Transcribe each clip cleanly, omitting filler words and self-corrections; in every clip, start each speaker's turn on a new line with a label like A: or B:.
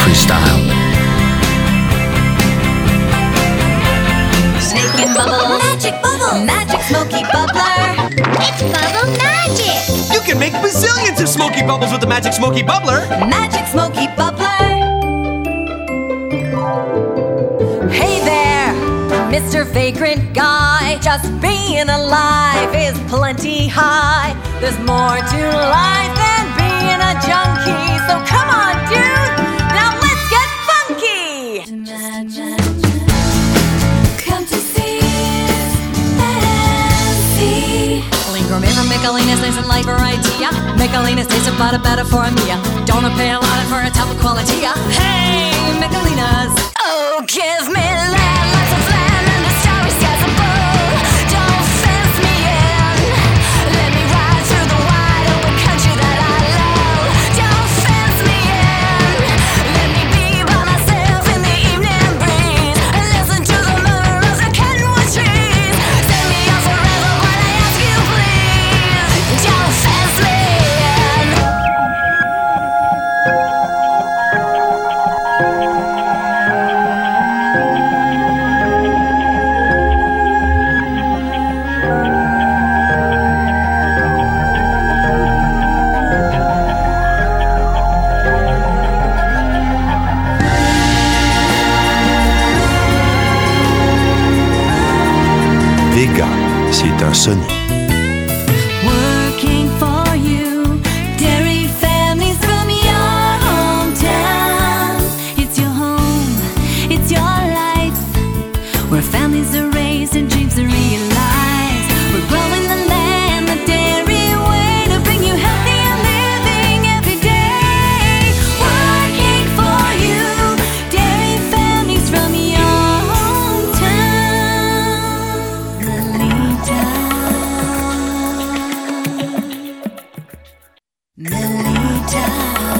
A: freestyle.
B: Snake and bubble, magic smoky bubbler.
C: It's bubble magic!
D: You can make bazillions of smoky bubbles with the Magic Smoky Bubbler.
B: Magic smoky bubbler. Hey there, Mr. Vagrant Guy. Just being alive is plenty high. There's more to life than being a junkie. So come on, dude, now let's get funky. Come to see fancy. Gourmet from Michelinas, nice and light variety. Michelinas tastes about a better for me. Don't pay a lot for a top of quality. Hey, Michelinas. Oh, give me land, lots of land, and the starry skies above. Don't fence me in. Let me ride through the wide open country that I love. Don't fence me in. Let me be by myself in the evening breeze. And listen to the murmurs of cottonwood trees. Send me out forever when I ask you please. Don't fence me in.
E: Vega, c'est un Sony.
B: Working for you, dairy families from your hometown. It's your home, it's your life, where families are raised and dreams are realized. We're growing the land the dairy way to bring you healthier living every day. Working for you, dairy families from your hometown. Melita.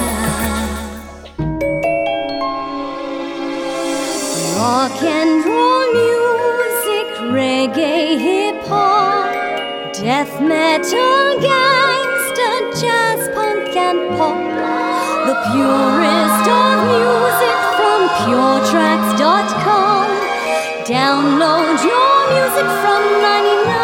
B: Rock and roll music, reggae, hip hop, death metal, gangster, jazz, punk and pop. The purest of music from puretracks.com. Download your music from 99